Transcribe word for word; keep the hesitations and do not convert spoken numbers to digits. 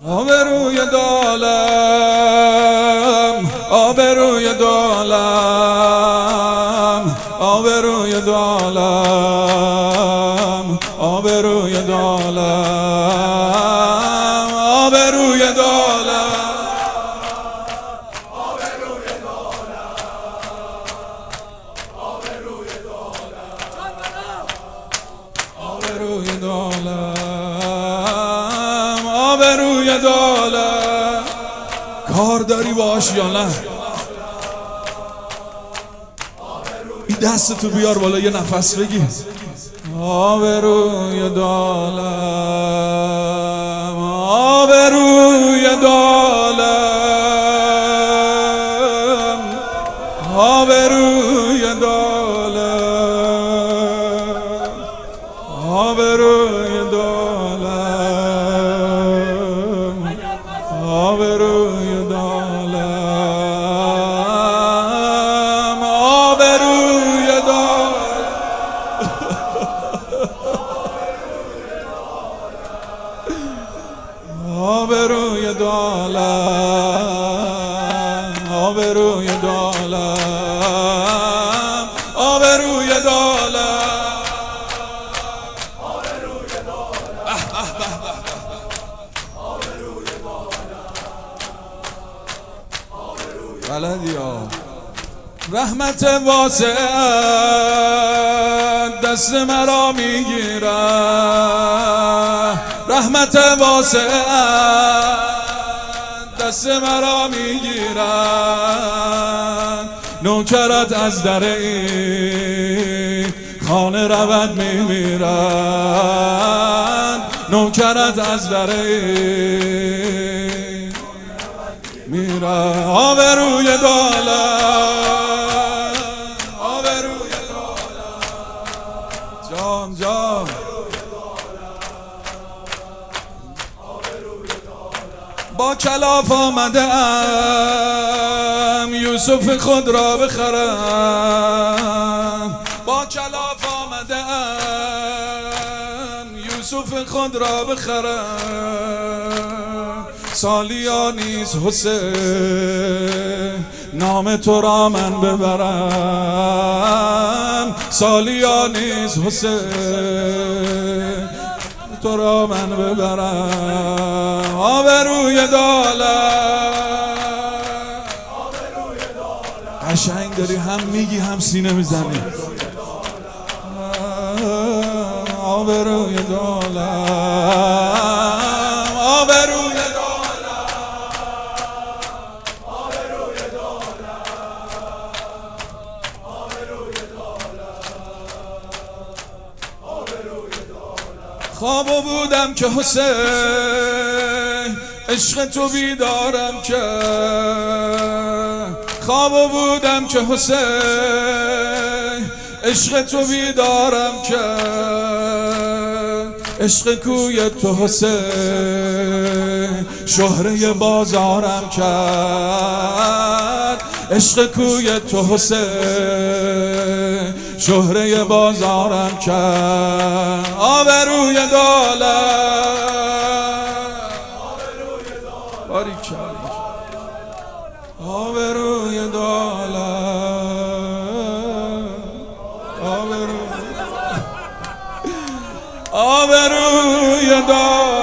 آبروی دالم، آبروی دالم، آبروی دالم، آبروی دالم، آبروی دالم، آبروی دالم، آبروی دالم، آبروی دالم. کار داری باش یا نه؟ این دست تو بیار بالا یه نفس بگی. آبروی دالم، آبروی دالم، آبروی دالم، آبروی دالم، آبروی دالم، آبروی آبروی دالم، آبروی دالم، آبروی دالم، آبروی دالم. بلدی ها رحمت واسع دست مرا میگیره، رحمت واسع دست مرا میگیرن، نوکرت از در این خانه رود میمیرن، نوکرت از در این میرن. آبروی دالم، آبروی دالم، جان جان با کلاف آمده ام یوسف خود را بخرم، با کلاف آمده ام یوسف خود را بخرم، سالیا نیز حسین نام تو را من ببرم، سالیا نیز حسین تو را من ببرم. آبروی دالم، قشنگ داری هم میگی هم سینه میزنی. آبروی دالم، آبروی دالم، آبروی دالم، آبروی دالم. خوابو بودم که حسین عشق تو بیدارم که، خوابو بودم که حسین عشق تو بیدارم که، عشق کوی تو حسین شهره بازارم کرد، عشق کوی تو حسین شهره بازارم کرد. آبروی دالم، باریکلا، آبروی دالم، آبروی آبروی دالم.